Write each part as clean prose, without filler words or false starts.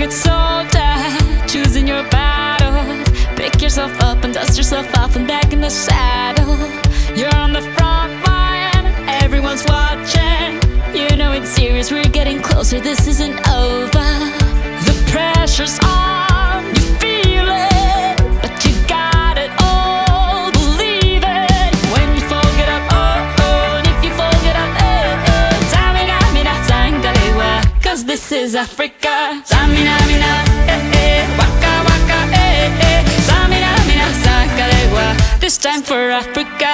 white soldier, choosing your battles. Pick yourself up and dust yourself off and back in the saddle. You're on the front line, everyone's watching. You know it's serious, we're getting closer, this isn't over. The pressure's on, you feel it, but you got it all, believe it. When you fall, get up, oh, oh, and if you fall, get up, eh, eh. Samina, mina, sangalewa, 'cause this is Africa. Samina, mina, eh, eh, waka, waka, eh, eh. Samina, mina, sangalewa, this time for Africa.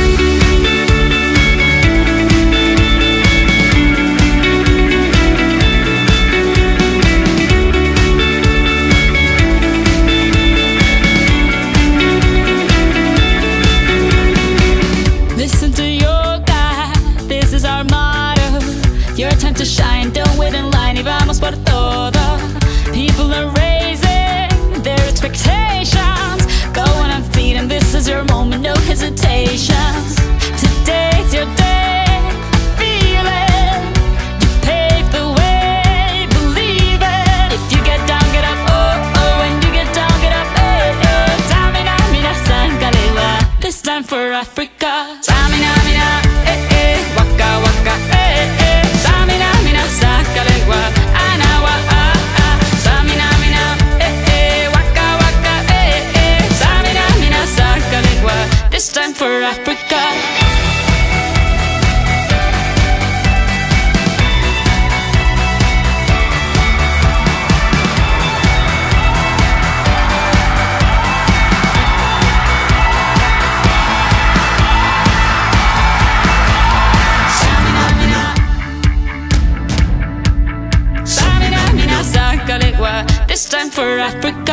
Listen to your God, this is our motto. Your time to shine, don't wait in line, y vamos por todo. People are raising their expectations. Go on and feed them, this is your moment, no hesitations. Today's your day, feel it. You pave the way, believe it. If you get down, get up, oh, oh. When you get down, get up, eh, eh. Samina, mina, sangalewa, this time for Africa. Samina, mina, eh, eh, waka, waka, eh, eh. Samina, mina, sangalewa, anawa, ah, ah. Samina, mina, eh, eh, waka, waka, eh, eh. Samina, mina, sangalewa, this time for Africa. This time for Africa.